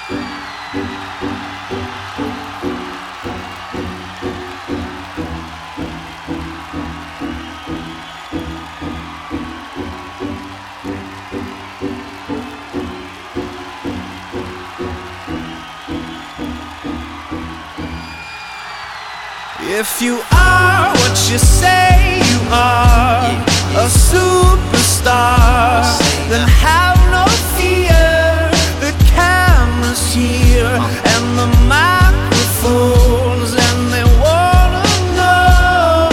If you are what you say you are, a superstar, then have no fear. The camera's here and the microphones, and they wanna know,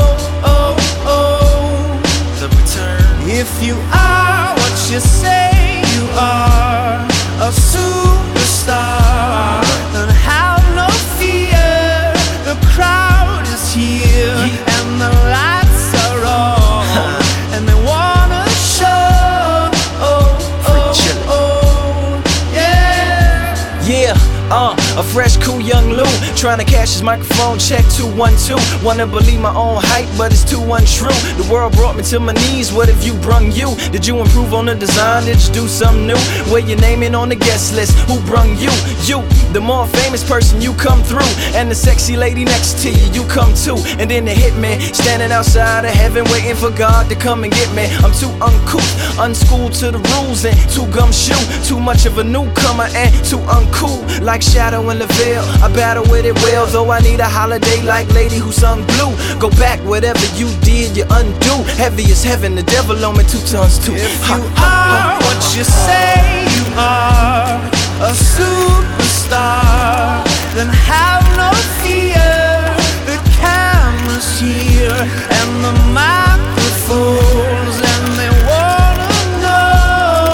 the return. If you are what you say you are, a superstar, then have no fear. The crowd is here and the lights are on, and they wanna show, yeah. A fresh, cool young Lou, trying to cash his microphone check 212. Wanna believe my own hype, but it's too untrue. The world brought me to my knees, what have you brung you? Did you improve on the design, did you do something new? Where your name in on the guest list, who brung you? You, the more famous person, you come through. And the sexy lady next to you come too. And then the hitman, standing outside of heaven, waiting for God to come and get me. I'm too uncouth, unschooled to the rules, and too gumshoe. Too much of a newcomer and too uncool. Like Shadow in the Veil, I battle with it well. Though I need a holiday like Lady who sung Blue. Go back, whatever you did, you undo. Heavy as heaven, the devil on me 2 tons too. If you are what you say you are, a superstar, then have no fear. The camera's here and the microphones, and they wanna know,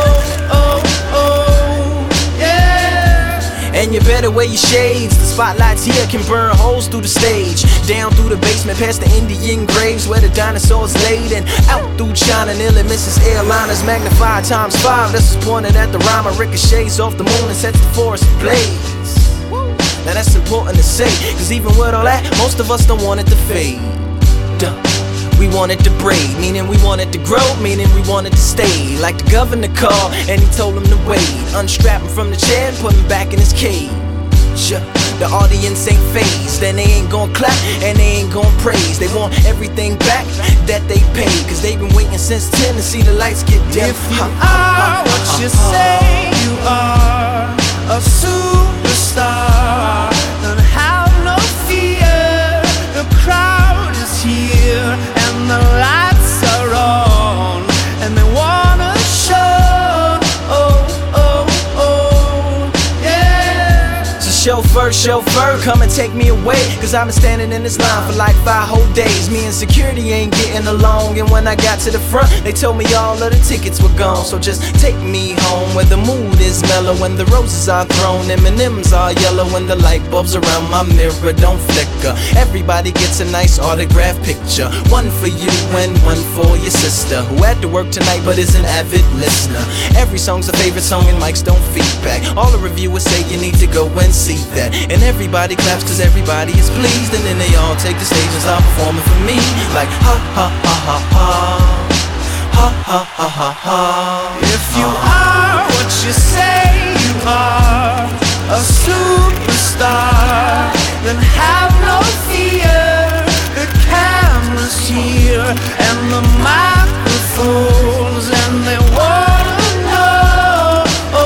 yeah. And you better wear your shades. The spotlights here can burn holes through the stage. Down through the basement, past the Indian graves where the dinosaurs laid, and out through China, nearly misses airliners. Magnified ×5, this is pointed at the rhyme. Ricochets off the moon and sets the forest ablaze. Now that's important to say, cause even with all that, most of us don't want it to fade. We want it to braid, meaning we want it to grow, meaning we want it to stay. Like the governor called and he told him to wait. Unstrap him from the chair and put him back in his cage. The audience ain't phased, and they ain't gon' clap and they ain't gon' praise. They want everything back that they paid, cause they've been waiting since 10 to see the lights get dim. If you are what you say you are, a superstar, then have no fear. The crowd is here and the lights are on, and they wanna show, yeah. So chauffeur, come and take me away, cause I've been standing in this line for like 5 whole days. Me and security ain't getting along, and when I got to the front, they told me all of the tickets were gone. So just take me home where the mood is mellow, when the roses are thrown, M&M's are yellow, when the light bulbs around my mirror don't flicker. Everybody gets a nice autograph picture, one for you and one for your sister, who had to work tonight but is an avid listener. Every song's a favorite song and mics don't feedback. All the reviewers say you need to go and see that. And everybody claps cause everybody is pleased, and then they all take the stage and start performing for me. Like ha ha ha ha ha, ha ha ha ha ha. If you are what you say you are, a superstar, then have no fear. The camera's here and the microphones, and they wanna know,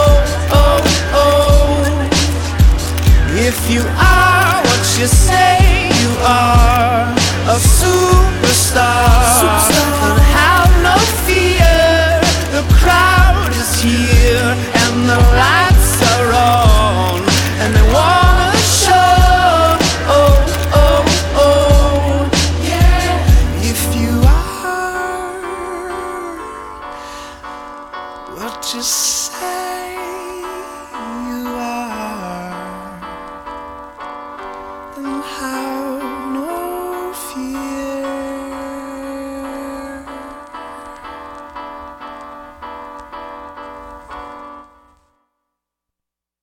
if you are what you say you are, a superstar, then have no fear. The crowd is here and the lights are on, and they wanna show, yeah. If you are what you say you are, then how